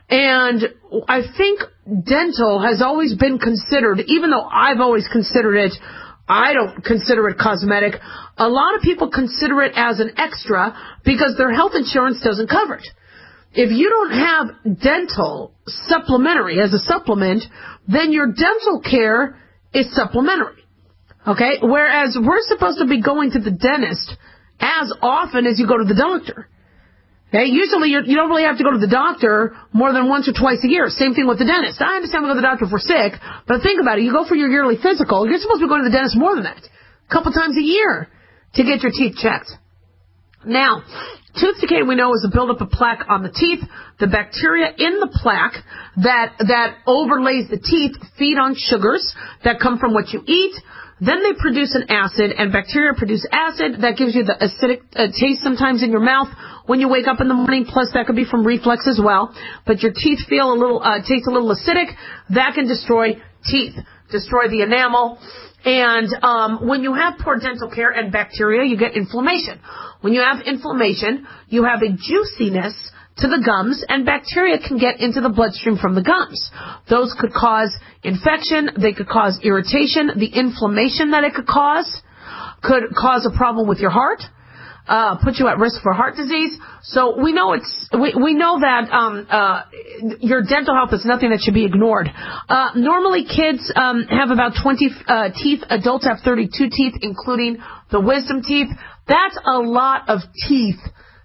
And I think dental has always been considered, even though I've always considered it, I don't consider it cosmetic. A lot of people consider it as an extra because their health insurance doesn't cover it. If you don't have dental supplementary as a supplement, then your dental care is supplementary. Okay? Whereas we're supposed to be going to the dentist as often as you go to the doctor. Okay? Usually you're, you don't really have to go to the doctor more than once or twice a year. Same thing with the dentist. I understand we go to the doctor if we're sick, but think about it. You go for your yearly physical, you're supposed to be going to the dentist more than that. A couple times a year to get your teeth checked. Now, tooth decay, we know, is a buildup of plaque on the teeth. The bacteria in the plaque that that overlays the teeth feed on sugars that come from what you eat. Then they produce an acid, and bacteria produce acid that gives you the acidic uh, taste sometimes in your mouth when you wake up in the morning. Plus, that could be from reflux as well. But your teeth feel a little, uh, taste a little acidic. That can destroy teeth, destroy the enamel. And um, when you have poor dental care and bacteria, you get inflammation. When you have inflammation, you have a juiciness to the gums, and bacteria can get into the bloodstream from the gums. Those could cause infection. They could cause irritation. The inflammation that it could cause could cause a problem with your heart, uh, put you at risk for heart disease. So we know it's we, we know that um, uh, your dental health is nothing that should be ignored. Uh, normally, kids um, have about twenty uh, teeth. Adults have thirty-two teeth, including the wisdom teeth. That's a lot of teeth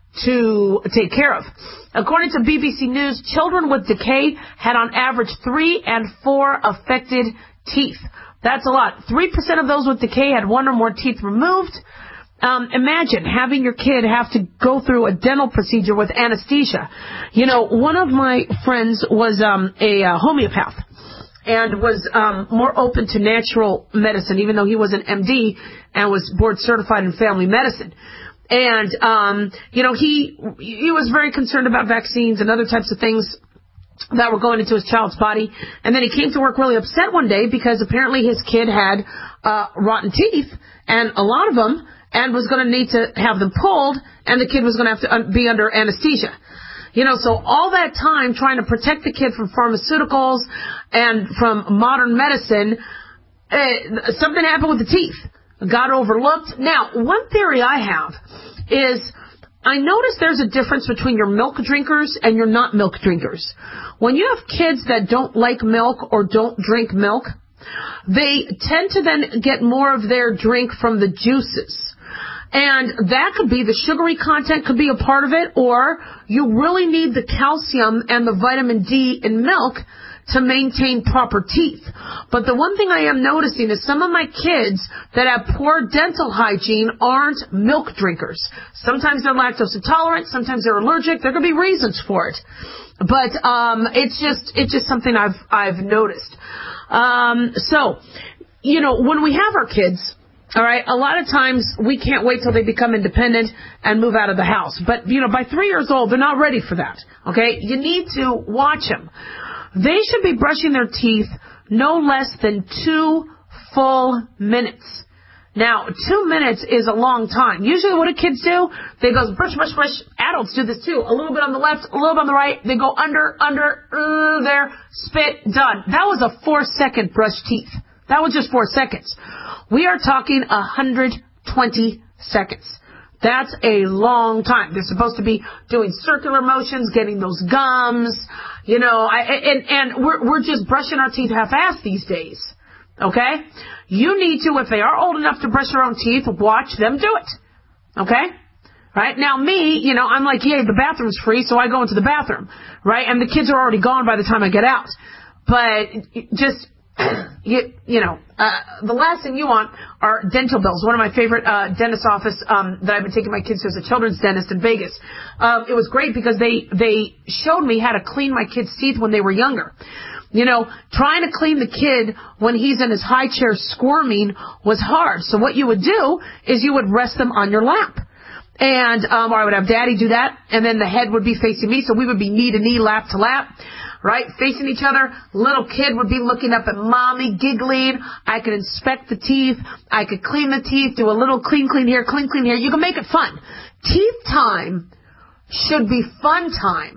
to take care of. According to B B C News, children with decay had on average three and four affected teeth. That's a lot. Three percent of those with decay had one or more teeth removed. Um, imagine having your kid have to go through a dental procedure with anesthesia. You know, one of my friends was um, a uh, homeopath and was um, more open to natural medicine, even though he was an M D and was board certified in family medicine. And, um, you know, he he was very concerned about vaccines and other types of things that were going into his child's body. And then he came to work really upset one day because apparently his kid had uh, rotten teeth, and a lot of them, and was going to need to have them pulled, and the kid was going to have to un- be under anesthesia. You know, so all that time trying to protect the kid from pharmaceuticals and from modern medicine, uh, something happened with the teeth. Got overlooked. Now, one theory I have is I notice there's a difference between your milk drinkers and your not milk drinkers. When you have kids that don't like milk or don't drink milk, they tend to then get more of their drink from the juices. And that could be, the sugary content could be a part of it, or you really need the calcium and the vitamin D in milk to maintain proper teeth. But the one thing I am noticing is some of my kids that have poor dental hygiene aren't milk drinkers. Sometimes they're lactose intolerant, sometimes they're allergic. There could be reasons for it. But um it's just it's just something I've I've noticed. Um so, you know, when we have our kids, all right, a lot of times we can't wait till they become independent and move out of the house. But, you know, by three years old, they're not ready for that. Okay? You need to watch them. They should be brushing their teeth no less than two full minutes. Now, two minutes is a long time. Usually what do kids do? They go brush, brush, brush. Adults do this too. A little bit on the left, a little bit on the right. They go under, under, uh, there, spit, done. That was a four-second brush teeth. That was just four seconds. We are talking one hundred twenty seconds. That's a long time. They're supposed to be doing circular motions, getting those gums, you know, I, and, and we're, we're just brushing our teeth half-assed these days. Okay? You need to, if they are old enough to brush their own teeth, watch them do it. Okay? Right? Now me, you know, I'm like, yay, the bathroom's free, so I go into the bathroom. Right? And the kids are already gone by the time I get out. But just, you, you know, uh, the last thing you want are dental bills. One of my favorite uh, dentist office um, that I've been taking my kids to is a children's dentist in Vegas. Um, it was great because they they showed me how to clean my kids' teeth when they were younger. You know, trying to clean the kid when he's in his high chair squirming was hard. So what you would do is you would rest them on your lap. And, um, or I would have daddy do that, and then the head would be facing me, so we would be knee to knee, lap to lap, right, facing each other. Little kid would be looking up at mommy, giggling. I could inspect the teeth. I could clean the teeth, do a little clean, clean here, clean, clean here. You can make it fun. Teeth time should be fun time,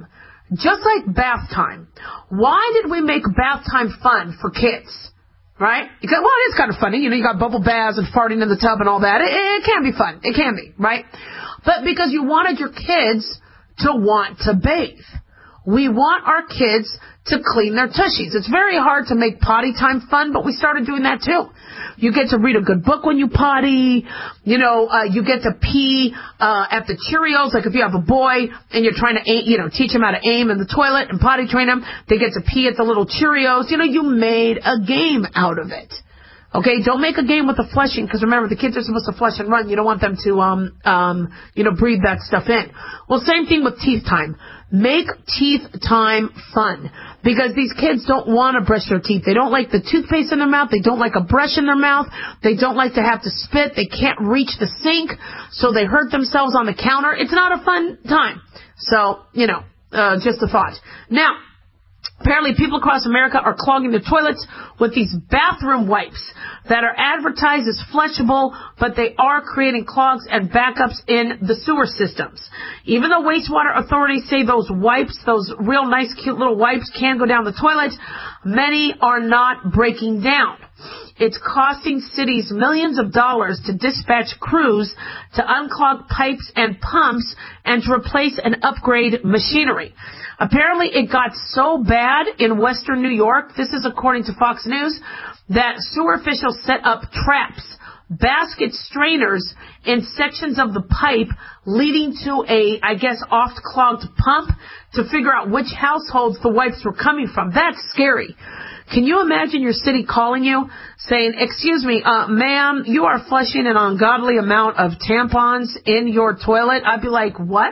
just like bath time. Why did we make bath time fun for kids? Right? Because, well, it is kind of funny. You know, you got bubble baths and farting in the tub and all that. It, it can be fun. It can be, right? But because you wanted your kids to want to bathe. We want our kids to clean their tushies. It's very hard to make potty time fun, but we started doing that too. You get to read a good book when you potty. You know, uh, you get to pee uh, at the Cheerios. Like if you have a boy and you're trying to, aim, you know, teach him how to aim in the toilet and potty train him, they get to pee at the little Cheerios. You know, you made a game out of it. Okay, don't make a game with the flushing, because remember, the kids are supposed to flush and run. You don't want them to, um, um, you know, breathe that stuff in. Well, same thing with teeth time. Make teeth time fun, because these kids don't want to brush their teeth. They don't like the toothpaste in their mouth. They don't like a brush in their mouth. They don't like to have to spit. They can't reach the sink, so they hurt themselves on the counter. It's not a fun time. So, you know, uh, just a thought. Now, apparently people across America are clogging their toilets with these bathroom wipes that are advertised as flushable, but they are creating clogs and backups in the sewer systems. Even though wastewater authorities say those wipes, those real nice, cute little wipes can go down the toilet, many are not breaking down. It's costing cities millions of dollars to dispatch crews to unclog pipes and pumps and to replace and upgrade machinery. Apparently it got so bad in western New York, this is according to Fox News, that sewer officials set up traps, basket strainers in sections of the pipe leading to a, I guess, oft-clogged pump to figure out which households the wipes were coming from. That's scary. Can you imagine your city calling you saying, excuse me, uh, ma'am, you are flushing an ungodly amount of tampons in your toilet? I'd be like, what?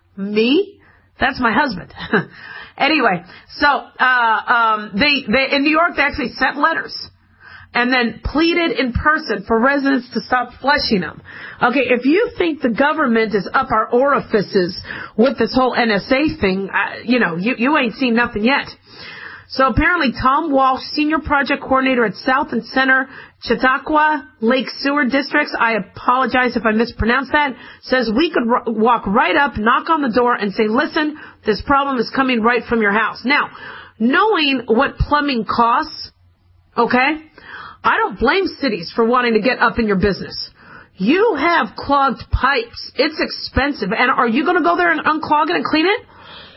Me? That's my husband. Anyway, so uh, um, they, they in New York, they actually sent letters and then pleaded in person for residents to stop flushing them. Okay, if you think the government is up our orifices with this whole N S A thing, uh, you know, you, you ain't seen nothing yet. So apparently Tom Walsh, Senior Project Coordinator at South and Center Chautauqua Lake Sewer Districts, I apologize if I mispronounced that, says we could r- walk right up, knock on the door, and say, listen, this problem is coming right from your house. Now, knowing what plumbing costs, okay, I don't blame cities for wanting to get up in your business. You have clogged pipes. It's expensive. And are you going to go there and unclog it and clean it?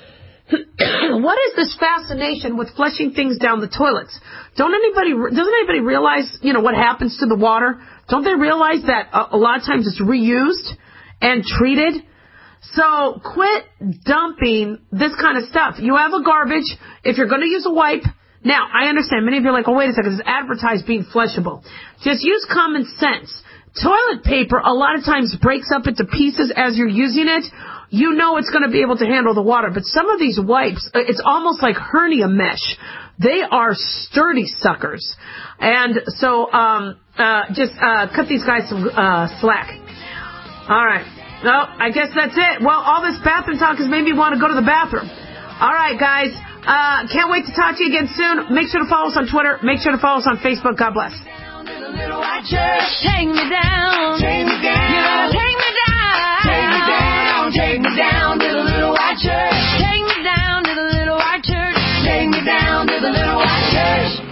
What is this fascination with flushing things down the toilets? Don't anybody, doesn't anybody realize, you know, what happens to the water? Don't they realize that a, a lot of times it's reused and treated? So quit dumping this kind of stuff. You have a garbage. If you're going to use a wipe, now I understand many of you are like, oh, wait a second, it's advertised being flushable. Just use common sense. Toilet paper a lot of times breaks up into pieces as you're using it. You know it's going to be able to handle the water. But some of these wipes, it's almost like hernia mesh. They are sturdy suckers. And so um, uh, just uh, cut these guys some uh, slack. All right. Well, I guess that's it. Well, all this bathroom talk has made me want to go to the bathroom. All right, guys. Uh, can't wait to talk to you again soon. Make sure to follow us on Twitter. Make sure to follow us on Facebook. God bless. Take me down. Take me down. You gotta take me down. Take me down. Take me down to the little white church. Take me down to the little white church. Take me down to the little white church.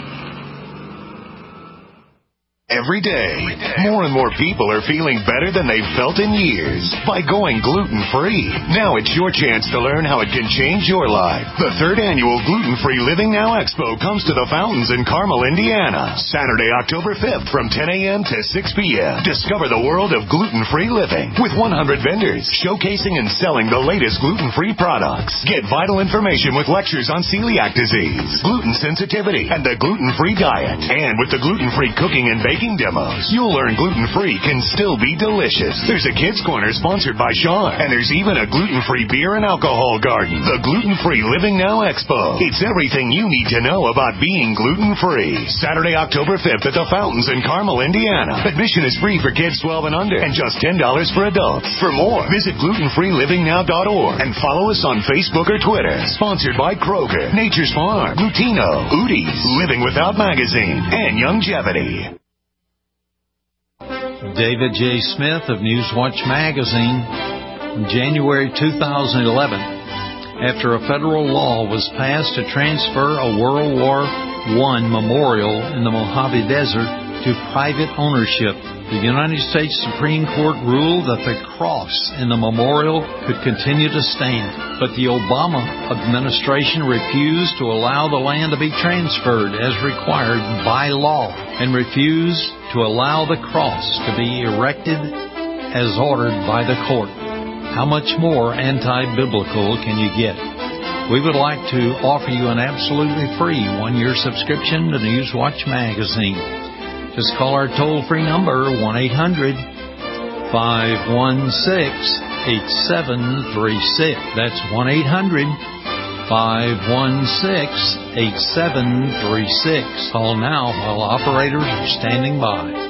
Every day, more and more people are feeling better than they've felt in years by going gluten-free. Now it's your chance to learn how it can change your life. The third annual Gluten-Free Living Now Expo comes to the Fountains in Carmel, Indiana, Saturday, October fifth from ten a.m. to six p.m. Discover the world of gluten-free living with one hundred vendors showcasing and selling the latest gluten-free products. Get vital information with lectures on celiac disease, gluten sensitivity, and the gluten-free diet. And with the gluten-free cooking and baking demos, you'll learn gluten-free can still be delicious. There's a kids' corner sponsored by Sean, and there's even a gluten-free beer and alcohol garden. The Gluten-Free Living Now Expo. It's everything you need to know about being gluten-free. Saturday, October fifth at the Fountains in Carmel, Indiana. Admission is free for kids twelve and under and just ten dollars for adults. For more, visit gluten free living now dot org and follow us on Facebook or Twitter. Sponsored by Kroger, Nature's Farm, Lutino, Udi's, Living Without Magazine, and Youngevity. David J. Smith of Newswatch Magazine, January two thousand eleven. after a federal law was passed to transfer a World War One memorial in the Mojave Desert to private ownership. The United States Supreme Court ruled that the cross in the memorial could continue to stand, but the Obama administration refused to allow the land to be transferred as required by law and refused to allow the cross to be erected as ordered by the court. How much more anti-biblical can you get? We would like to offer you an absolutely free one-year subscription to Newswatch magazine. Just call our toll-free number, one eight hundred, five one six, eight seven three six. That's one eight hundred, five one six, eight seven three six. Call now while operators are standing by.